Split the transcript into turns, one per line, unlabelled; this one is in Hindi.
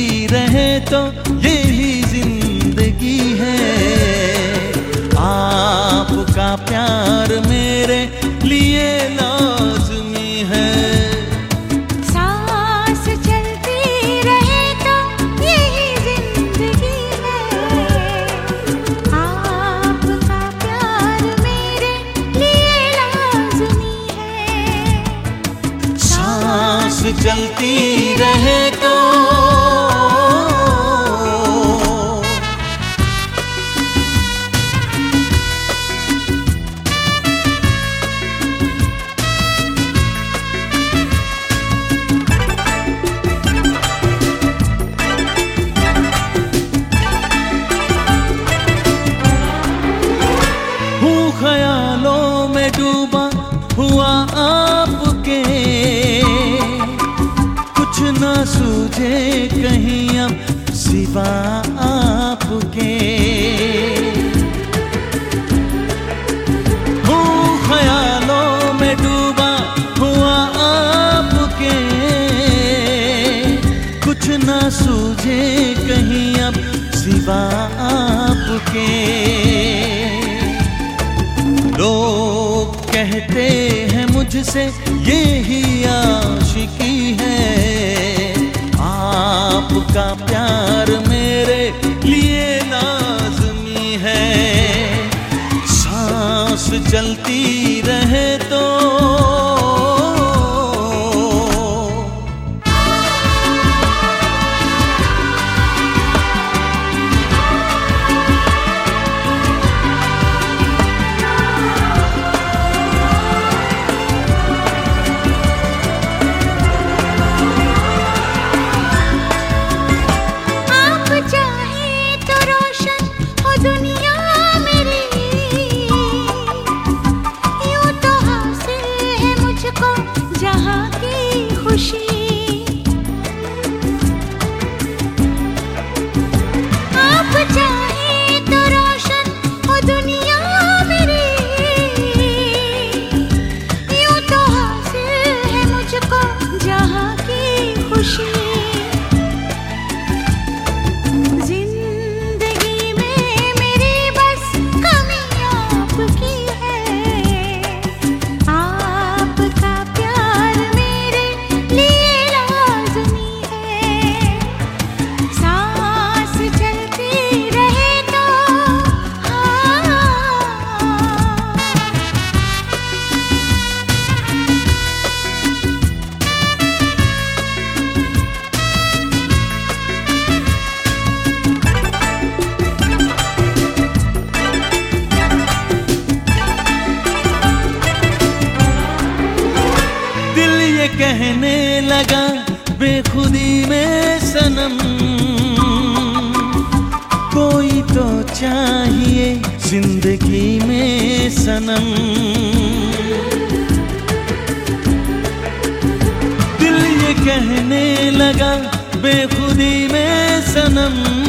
रहे तो यही जिंदगी है। आपका प्यार मेरे लिए लाज़मी है।
सांस चलती रहे तो यही जिंदगी है। आपका प्यार मेरे लिए लाज़मी है।
सांस चलती रहे तो ख्यालों में डूबा हुआ आपके, कुछ न सूझे कहीं अब सिवा आपके। हूँ ख्यालों में डूबा हुआ आपके, कुछ न सूझे कहीं अब सिवा आपके। लोग कहते हैं मुझसे यही आशिकी है। आपका प्यार मेरे लिए लाज़मी है। सांस चलती रहे तो
जहाँ की खुशी। आप चाहे तो रोशन हो दुनिया मेरी, यूं तो हासिल है मुझको जहाँ की खुशी। जिंदगी में मेरी बस कमी आपकी है। आपका प्यार मेरे लिए लाज़मी है। सांस चलती रहे तो
दिल ये कहने लगा बेखुदी में सनम, कोई तो चाहिए जिंदगी में सनम। दिल ये कहने लगा बेखुदी में सनम,